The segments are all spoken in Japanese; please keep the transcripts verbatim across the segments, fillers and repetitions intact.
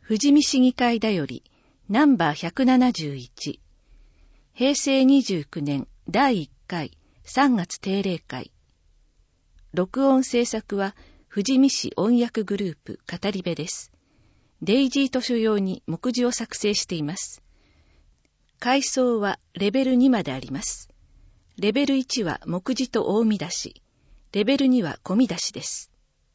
富士見市議会だよりナンバーひゃくななじゅういち、へいせいにじゅうきゅうねんだいいっかいさんがつ定例会。録音制作は富士見市音訳グループ語り部です。デイジー図書用に目次を作成しています。階層はレベルにまであります。レベルいちは目次と大見出し、レベルには小見出しです。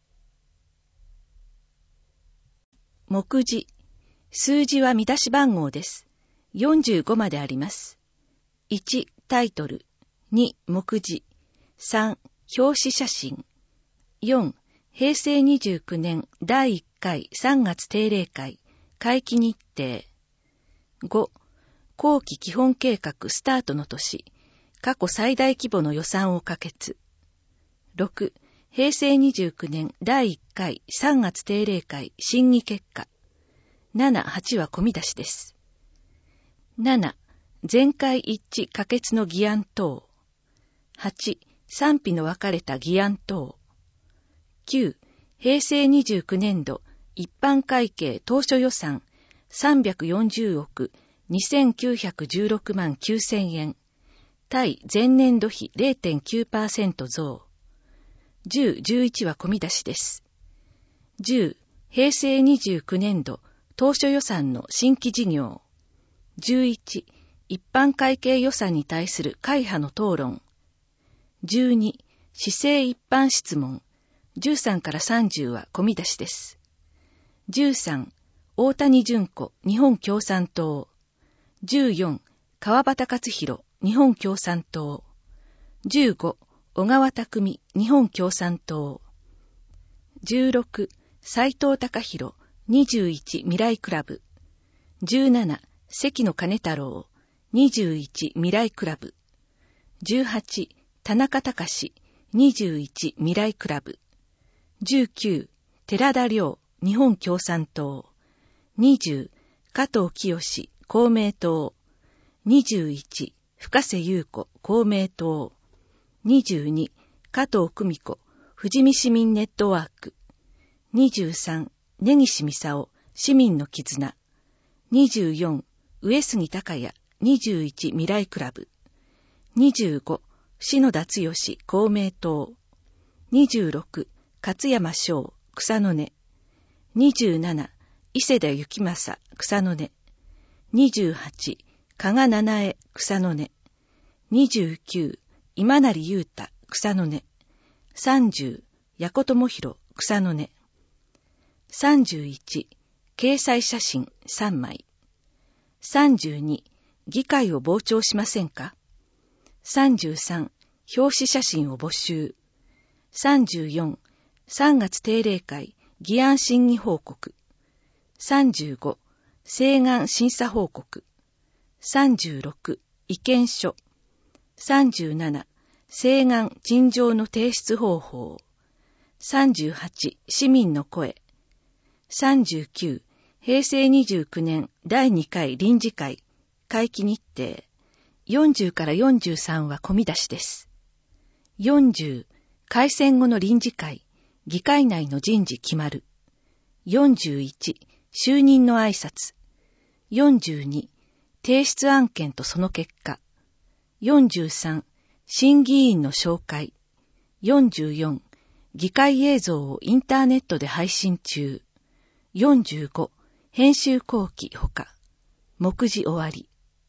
目次、数字は見出し番号です。よんじゅうごまであります。いち、タイトル。に、目次。さん、表紙写真。よん、へいせいにじゅうきゅうねんだいいっかいさんがつ定例会、会期日程。ご、後期基本計画スタートの年、過去最大規模の予算を可決。ろく、へいせいにじゅうきゅうねんだいいっかいさんがつ定例会審議結果。なな、はちは小見出しです。なな、全会一致可決の議案等。はち、賛否の分かれた議案等。きゅう、へいせいにじゅうきゅうねんど一般会計当初予算さんびゃくよんじゅうおくにせんきゅうひゃくじゅうろくまんきゅうせんえん。対前年度比 れいてんきゅうパーセント 増。じゅう、じゅういちは小見出しです。じゅう、へいせいにじゅうきゅうねんど当初予算の新規事業。じゅういち、一般会計予算に対する会派の討論。じゅうに、市政一般質問。じゅうさんからさんじゅうは小見出しです。じゅうさん、大谷純子、日本共産党。じゅうよん、川端勝弘、日本共産党。じゅうご、小川匠、日本共産党。じゅうろく、斉藤隆弘、にじゅういち未来クラブ。じゅうなな、関野金太郎、にじゅういち未来クラブ。じゅうはち、田中隆、にじゅういち未来クラブ。じゅうきゅう、寺田良、日本共産党。にじゅう、加藤清、公明党。にじゅういち、深瀬優子、公明党。にじゅうに、加藤久美子、富士見市民ネットワーク。にじゅうさん、根岸美沙市民の絆。にじゅうよん、上杉隆也、にじゅういち未来クラブ。にじゅうご、篠田剛、公明党。にじゅうろく、勝山翔、草の根。にじゅうなな、伊勢田幸正、草の根。にじゅうはち、加賀七重、草の根。にじゅうきゅう、今成優太、草の根。さんじゅう、矢子智弘、草の根。さんじゅういち、掲載写真さんまい。さんじゅうに、議会を傍聴しませんか？さんじゅうさん、表紙写真を募集。さんじゅうよん、さんがつ定例会議案審議報告。さんじゅうご、請願審査報告。さんじゅうろく、意見書。さんじゅうなな、請願陳情の提出方法。さんじゅうはち、市民の声。さんじゅうきゅう、へいせいにじゅうきゅうねんだいにかい臨時会、会期日程。よんじゅうからよんじゅうさんは小見出しです。よんじゅう、改選後の臨時会、議会内の人事決まる。よんじゅういち、就任の挨拶。よんじゅうに、提出案件とその結果。よんじゅうさん、審議員の紹介。よんじゅうよん、議会映像をインターネットで配信中。よんじゅうご、編集後期ほか。目次終わり。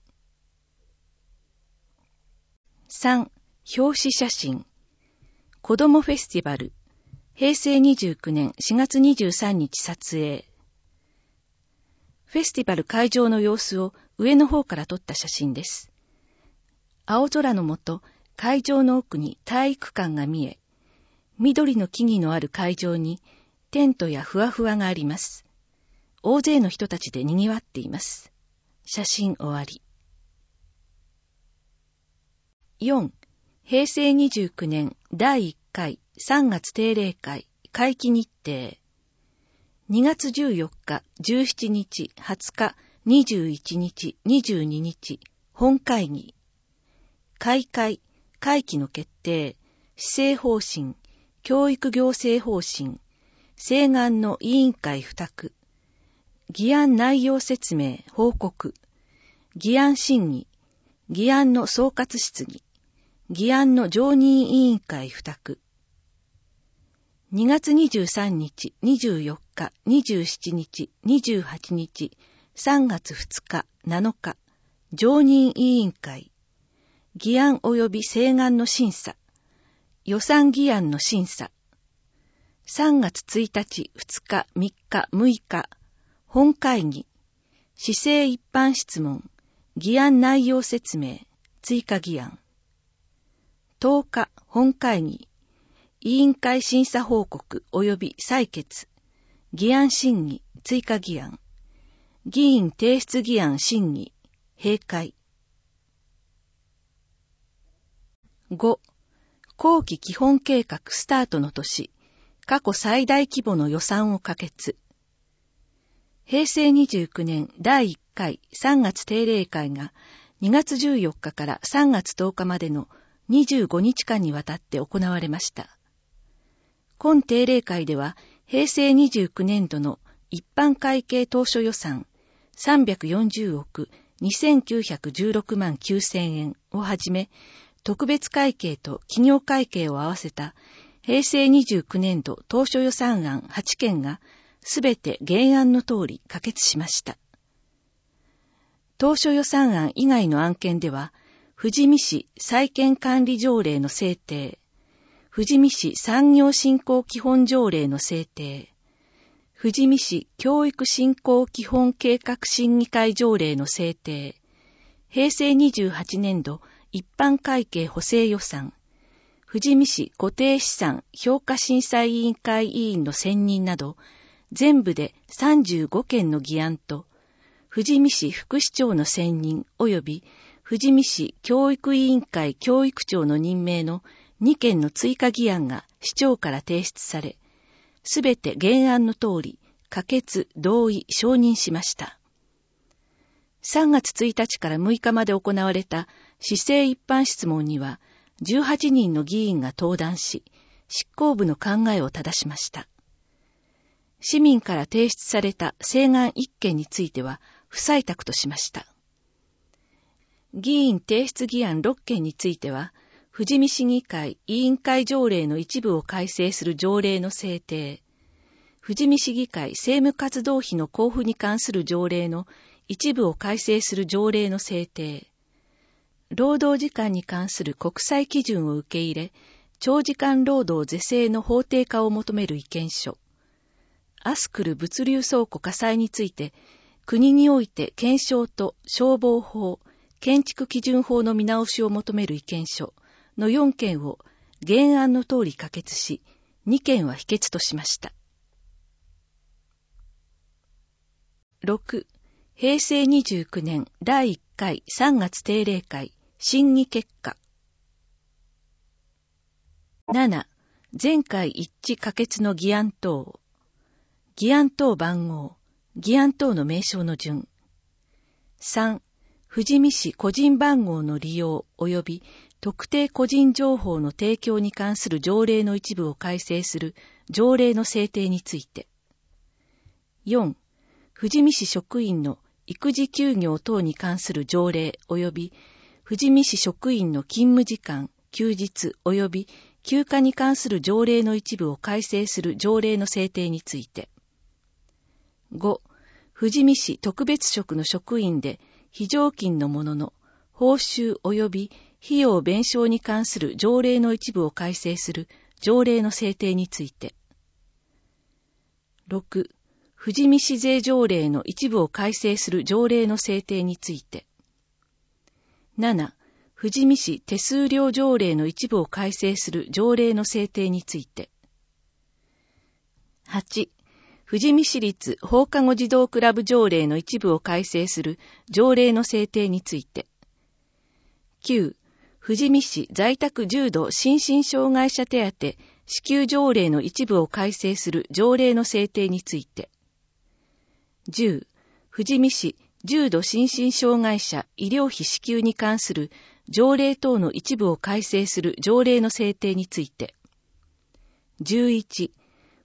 さん、表紙写真。子どもフェスティバル。へいせいにじゅうきゅうねんしがつにじゅうさんにち撮影。フェスティバル会場の様子を上の方から撮った写真です。青空の下、会場の奥に体育館が見え、緑の木々のある会場にテントやふわふわがあります。大勢の人たちで賑わっています。写真終わり。よん、へいせいにじゅうきゅうねんだいいっかいさんがつ定例会会期日程。にがつじゅうよっか、じゅうしちにち、はつか、にじゅういちにち、にじゅうににち、本会議。開会、会期の決定、施政方針、教育行政方針、請願の委員会付託、 議案内容説明、報告、議案審議、議案の総括質疑、議案の常任委員会付託。にがつにじゅうさんにち、にじゅうよっか、にじゅうしちにち、にじゅうはちにち、さんがつふつか、なのか、常任委員会、議案及び請願の審査、予算議案の審査、さんがつついたち、ふつか、みっか、むいか、本会議、市政一般質問、議案内容説明、追加議案。とおか、本会議、委員会審査報告及び採決、議案審議、追加議案、議員提出議案審議、閉会。ご、後期基本計画スタートの年、過去最大規模の予算を可決。へいせいにじゅうきゅうねんだいいっかいさんがつ定例会がにがつじゅうよっかからさんがつとおかまでのにじゅうごにちかんにわたって行われました。今定例会では、へいせいにじゅうきゅうねんどの一般会計当初予算さんびゃくよんじゅうおくにせんきゅうひゃくじゅうろくまんきゅうせんえんをはじめ、特別会計と企業会計を合わせたへいせいにじゅうきゅうねんど当初予算案はちけんがすべて原案の通り可決しました。当初予算案以外の案件では、富士見市再建管理条例の制定、富士見市産業振興基本条例の制定、富士見市教育振興基本計画審議会条例の制定、へいせいにじゅうはちねんど一般会計補正予算、富士見市固定資産評価審査委員会委員の選任など、全部でさんじゅうごけんの議案と、富士見市副市長の選任及び富士見市教育委員会教育長の任命のにけんの追加議案が市長から提出され、すべて原案の通り、可決、同意、承認しました。さんがつついたちからむいかまで行われた市政一般質問には、じゅうはちにんの議員が登壇し、執行部の考えを正しました。市民から提出された請願いっけんについては不採択としました。議員提出議案ろっけんについては、富士見市議会委員会条例の一部を改正する条例の制定、富士見市議会政務活動費の交付に関する条例の一部を改正する条例の制定、労働時間に関する国際基準を受け入れ、長時間労働是正の法定化を求める意見書、アスクル物流倉庫火災について、国において検証と消防法、建築基準法の見直しを求める意見書のよんけんを原案の通り可決し、にけんは否決としました。ろく、へいせいにじゅうきゅうねんだいいっかいさんがつ定例会審議結果。なな、全会一致可決の議案等。議案等番号、議案等の名称の順。さん、富士見市個人番号の利用及び特定個人情報の提供に関する条例の一部を改正する条例の制定について。よん、富士見市職員の育児休業等に関する条例及び富士見市職員の勤務時間、休日及び休暇に関する条例の一部を改正する条例の制定について。ご、富士見市特別職の職員で非常勤のものの報酬及び費用弁償に関する条例の一部を改正する条例の制定について。ろく、富士見市税条例の一部を改正する条例の制定について。なな、富士見市手数料条例の一部を改正する条例の制定について。はち、富士見市立放課後児童クラブ条例の一部を改正する条例の制定について。きゅう、富士見市在宅重度心身障害者手当支給条例の一部を改正する条例の制定について。じゅう、富士見市重度心身障害者医療費支給に関する条例等の一部を改正する条例の制定について。じゅういち、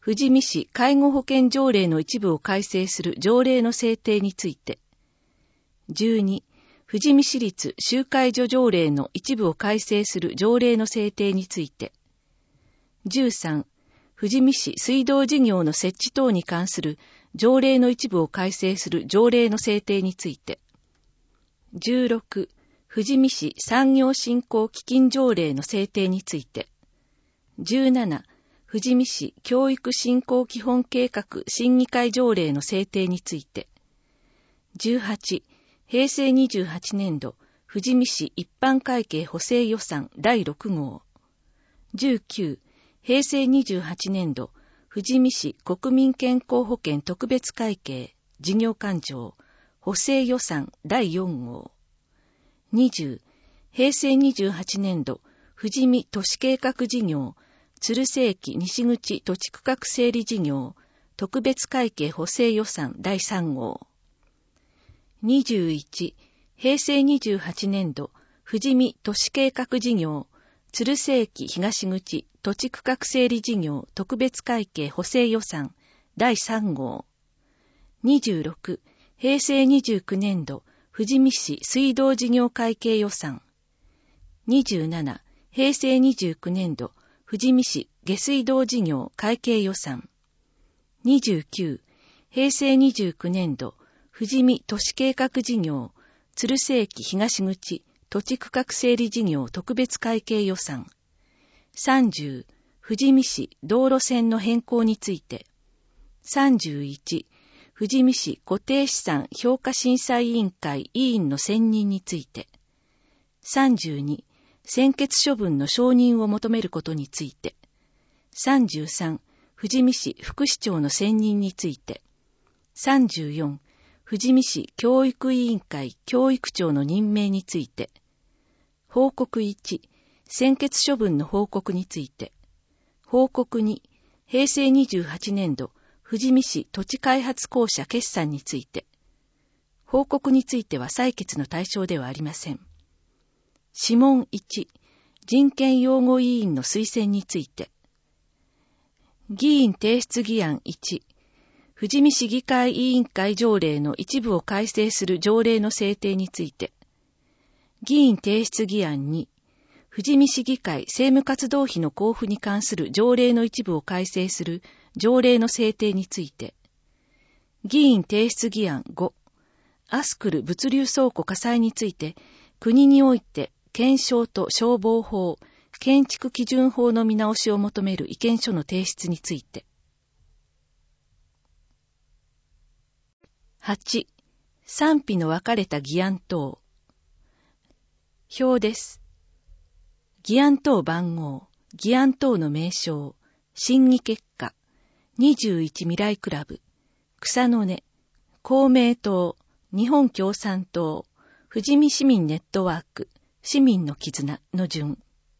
富士見市介護保険条例の一部を改正する条例の制定について。じゅうに、富士見市立集会所条例の一部を改正する条例の制定について。じゅうさん、富士見市水道事業の設置等に関する条例の一部を改正する条例の制定について。じゅうろく、富士見市産業振興基金条例の制定について。じゅうなな、富士見市教育振興基本計画審議会条例の制定について。じゅうはち、平成にじゅうはちねん度富士見市一般会計補正予算だいろく号。じゅうきゅう、平成にじゅうはちねん度富士見市国民健康保険特別会計事業勘定補正予算だいよん号。にじゅう、平成にじゅうはちねん度富士見都市計画事業鶴瀬駅西口土地区画整理事業特別会計補正予算だいさん号。にじゅういち、平成にじゅうはちねん度富士見都市計画事業鶴瀬駅東口土地区画整理事業特別会計補正予算だいさん号。にじゅうろく、平成にじゅうきゅうねん度富士見市水道事業会計予算。にじゅうなな、平成にじゅうきゅうねん度富士見市下水道事業会計予算。にじゅうきゅう、平成にじゅうきゅうねん度富士見都市計画事業鶴瀬駅東口土地区画整理事業特別会計予算。さんじゅう、富士見市道路線の変更について。さんじゅういち、富士見市固定資産評価審査委員会委員の選任について。さんじゅうに、専決処分の承認を求めることについて。さんじゅうさん、富士見市副市長の選任について。さんじゅうよん、富士見市教育委員会教育長の任命について。報告いち、専決処分の報告について。報告に、平成にじゅうはちねん度富士見市土地開発公社決算について。報告については採決の対象ではありません。諮問いち、人権擁護委員の推薦について。議員提出議案いち、富士見市議会委員会条例の一部を改正する条例の制定について。議員提出議案に、富士見市議会政務活動費の交付に関する条例の一部を改正する条例の制定について。議員提出議案ご、アスクル物流倉庫火災について、国において検証と消防法、建築基準法の見直しを求める意見書の提出について。はち、賛否の分かれた議案等。表です。議案等番号、議案等の名称、審議結果、にじゅういち未来クラブ、草の根、公明党、日本共産党、富士見市民ネットワーク、市民の絆の順。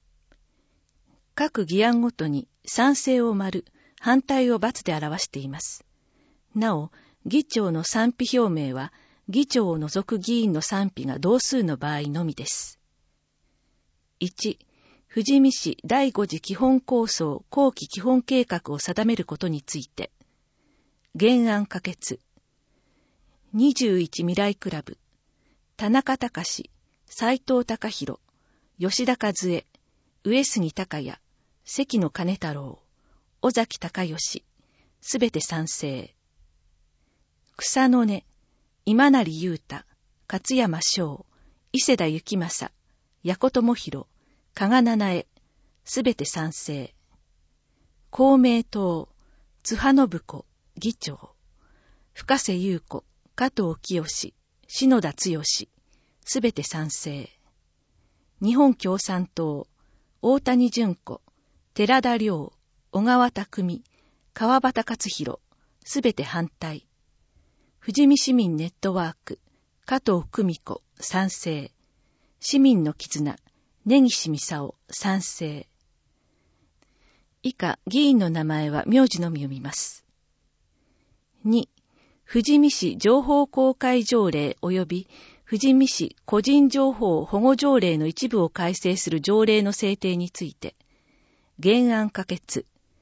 各議案ごとに賛成を丸、反対を×で表しています。なお、議長の賛否表明は、議長を除く議員の賛否が同数の場合のみです。いち、富士見市だいご次基本構想後期基本計画を定めることについて。原案可決。にじゅういち未来クラブ、田中隆、斉藤隆弘、吉田和恵、上杉隆也、関野金太郎、尾崎隆義、すべて賛成。草の根、今成雄太、勝山翔、伊勢田幸正、矢子智弘、加賀七重、すべて賛成。公明党、津波信子、議長、深瀬優子、加藤清、篠田剛、すべて賛成。日本共産党、大谷純子、寺田良、小川匠、川端勝弘、すべて反対。富士見市民ネットワーク、加藤久美子、賛成。市民の絆、根岸美沙賛成。以下、議員の名前は名字のみ読みます。に、富士見市情報公開条例及び富士見市個人情報保護条例の一部を改正する条例の制定について、原案可決。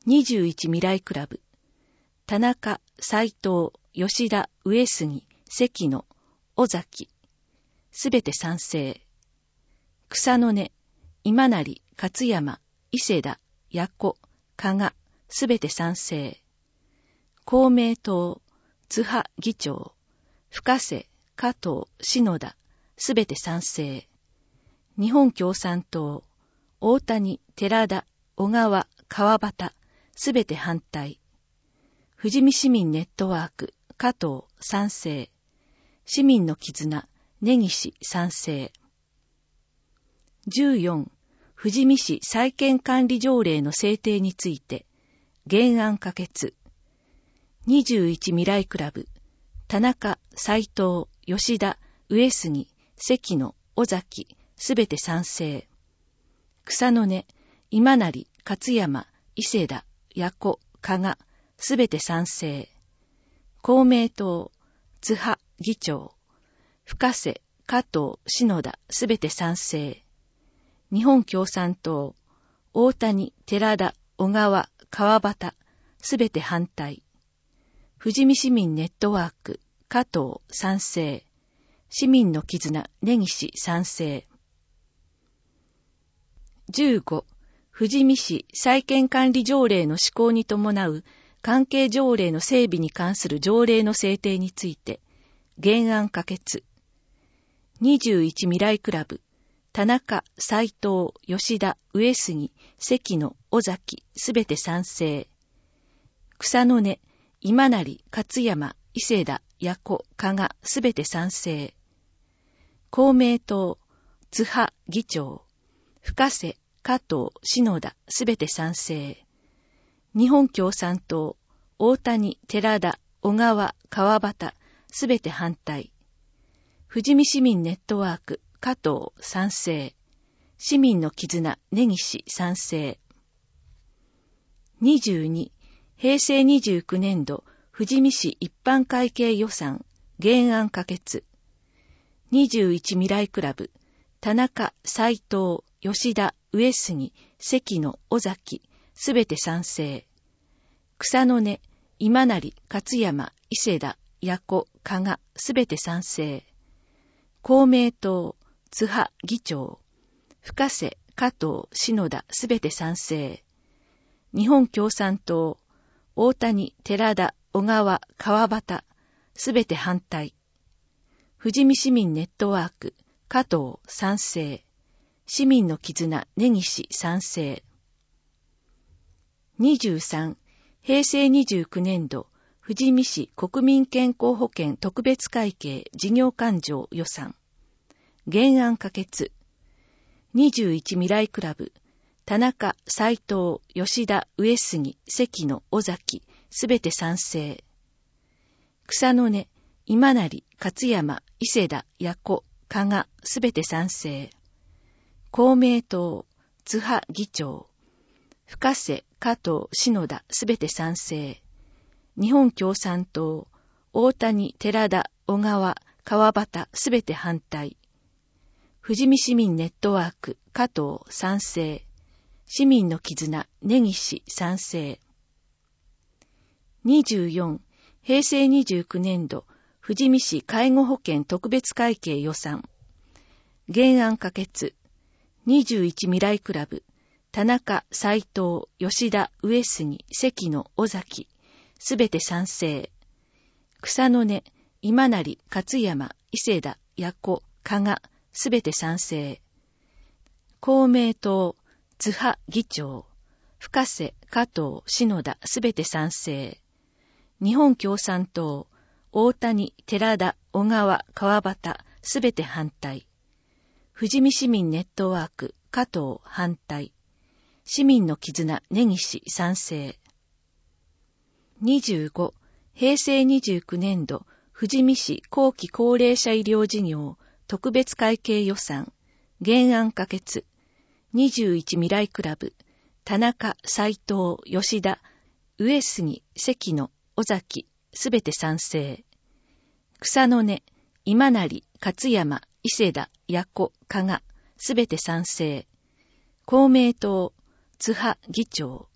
にじゅういち未来クラブ、田中、斉藤、吉田、上杉、関野、尾崎、すべて賛成。草の根、今成、勝山、伊勢田、矢子、加賀、すべて賛成。公明党、津波議長、深瀬、加藤、篠田、すべて賛成。日本共産党、大谷、寺田、小川、川端、すべて反対。富士見市民ネットワーク、加藤、賛成。市民の絆、根岸、賛成。じゅうよん、富士見市再建管理条例の制定について、原案可決。にじゅういち未来クラブ、田中、斉藤、吉田、上杉、関野、尾崎、すべて賛成。草の根、今成、勝山、伊勢田、矢子、加賀、すべて賛成。公明党、津波議長、深瀬、加藤、篠田、すべて賛成。日本共産党、大谷、寺田、小川、川端、すべて反対。富士見市民ネットワーク、加藤、賛成。市民の絆、根岸、賛成。じゅうご、富士見市再建管理条例の施行に伴う関係条例の整備に関する条例の制定について、原案可決。にじゅういち未来クラブ、田中、斉藤、吉田、上杉、関野、尾崎、すべて賛成。草の根、今成、勝山、伊勢田、矢子、加賀、すべて賛成。公明党、津波議長、深瀬、加藤、篠田、すべて賛成。日本共産党、大谷、寺田、小川、川端、すべて反対。富士見市民ネットワーク、加藤、賛成。市民の絆、根岸、賛成。にじゅうに、平成にじゅうきゅう年度、富士見市一般会計予算、原案可決。にじゅういち未来クラブ、田中、斉藤、吉田、上杉、関野、尾崎、すべて賛成。草の根、今成、勝山、伊勢田、矢子、加賀、すべて賛成。公明党、津波議長、深瀬、加藤、篠田、すべて賛成。日本共産党、大谷、寺田、小川、川端、すべて反対。富士見市民ネットワーク、加藤、賛成。市民の絆、根岸、賛成。にじゅうさん、平成にじゅうきゅう年度、富士見市国民健康保険特別会計事業勘定予算。原案可決。にじゅういち未来クラブ、田中、斉藤、吉田、上杉、関野、尾崎、すべて賛成。草の根、今成、勝山、伊勢田、矢子、加賀、すべて賛成。公明党、津波議長、深瀬、加藤、篠田、すべて賛成。日本共産党、大谷、寺田、小川、川端、すべて反対。富士見市民ネットワーク、加藤、賛成。市民の絆、根岸、賛成。にじゅうよん、平成にじゅうきゅう年度、富士見市介護保険特別会計予算。原案可決。にじゅういち未来クラブ、田中、斉藤、吉田、上杉、関野、尾崎、すべて賛成。草の根、今成、勝山、伊勢田、矢子、加賀、すべて賛成。公明党、津波議長、深瀬、加藤、篠田、すべて賛成。日本共産党、大谷、寺田、小川、川端、すべて反対。富士見市民ネットワーク、加藤、反対。市民の絆、根岸、賛成。にじゅうご、平成にじゅうきゅう年度、富士見市後期高齢者医療事業特別会計予算、原案可決。にじゅういち未来クラブ、田中、斉藤、吉田、上杉、関野、尾崎、すべて賛成。草の根、今成、勝山、伊勢田、矢子、加賀、すべて賛成。公明党、津波議長、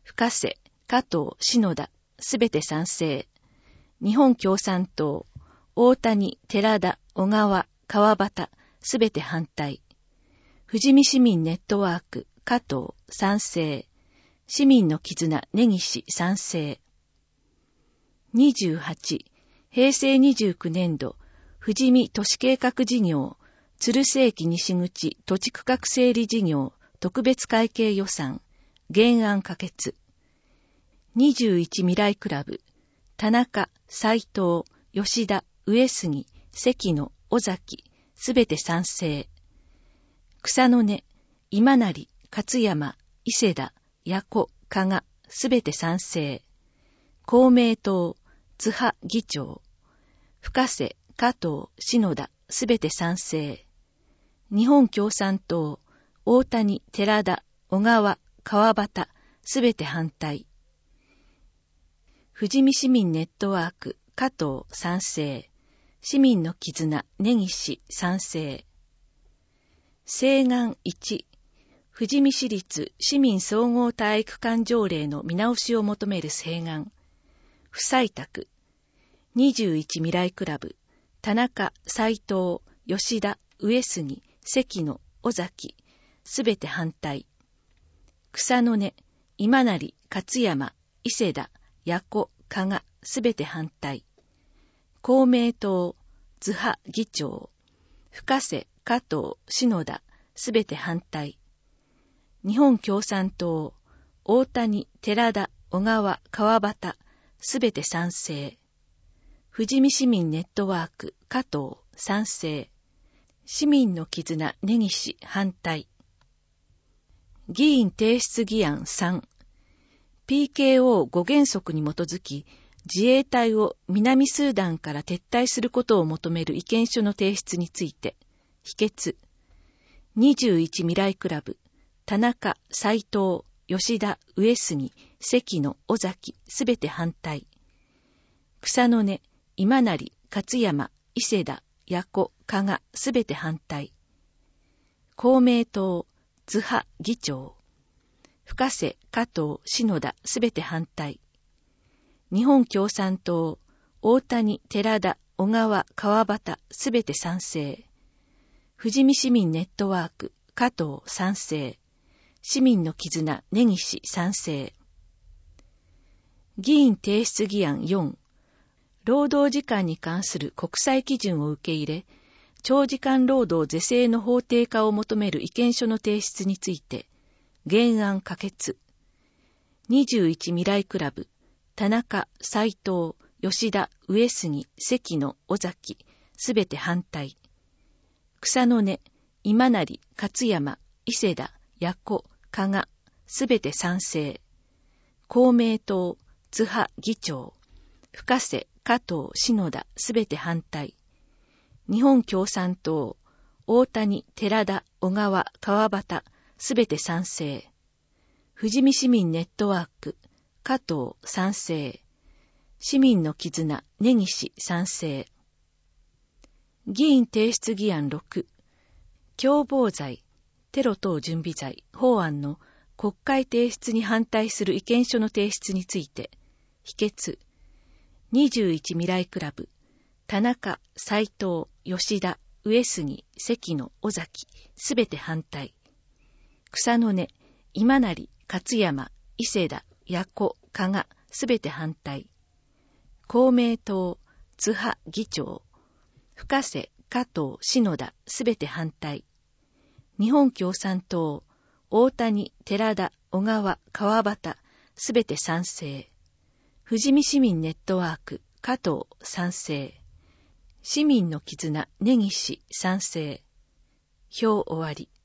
深瀬、加藤、篠田、すべて賛成。日本共産党、大谷、寺田、小川、川端、すべて反対。富士見市民ネットワーク、加藤、賛成。市民の絆、根岸、賛成。にじゅうはち、平成にじゅうきゅうねん度、富士見都市計画事業、鶴瀬駅西口土地区画整理事業、特別会計予算、原案可決。にじゅういち未来クラブ、田中、斉藤、吉田、上杉、関野、尾崎、すべて賛成。草の根、今成、勝山、伊勢田、矢子、加賀、すべて賛成。公明党、津波議長、深瀬、加藤、篠田、すべて賛成。日本共産党、大谷、寺田、小川、川端、すべて反対。富士見市民ネットワーク、加藤、賛成。市民の絆、根岸、賛成。請願いち、富士見市立市民総合体育館条例の見直しを求める請願。不採択。にじゅういち未来クラブ、田中、斉藤、吉田、上杉、関野、尾崎、すべて反対。草の根、今成、勝山、伊勢田、矢子、加賀、すべて反対。公明党、津波議長、深瀬、加藤、篠田、すべて反対。日本共産党、大谷、寺田、小川、川端、すべて賛成。富士見市民ネットワーク、加藤、賛成。市民の絆、根岸、反対。議員提出議案さん、ピーケーオーご 原則に基づき、自衛隊を南スーダンから撤退することを求める意見書の提出について、否決。にじゅういち未来クラブ、田中、斉藤、吉田、上杉、関野、尾崎、すべて反対。草の根、今成、勝山、伊勢田、矢子、加賀、すべて反対。公明党、津波議長、深瀬、加藤、篠田、すべて反対。日本共産党、大谷、寺田、小川、川端、すべて賛成。富士見市民ネットワーク、加藤、賛成。市民の絆、根岸、賛成。議員提出議案よん、労働時間に関する国際基準を受け入れ、長時間労働是正の法定化を求める意見書の提出について、原案可決。にじゅういち未来クラブ、田中、斉藤、吉田、上杉、関野、尾崎、すべて反対。草の根、今成、勝山、伊勢田、矢子、加賀、すべて賛成。公明党、津波議長、深瀬、加藤、篠田、すべて反対。日本共産党、大谷、寺田、小川、川端、すべて賛成。富士見市民ネットワーク、加藤、賛成。市民の絆、根岸、賛成。議員提出議案ろく、共謀罪、テロ等準備罪、法案の国会提出に反対する意見書の提出について、否決。にじゅういち未来クラブ、田中、斉藤、吉田、上杉、関野、尾崎、すべて反対。草の根、今成、勝山、伊勢田、矢子、加賀、すべて反対。公明党、津波議長、深瀬、加藤、篠田、すべて反対。日本共産党、大谷、寺田、小川、川端、すべて賛成。富士見市民ネットワーク、加藤、賛成。市民の絆、根岸、賛成。表終わり。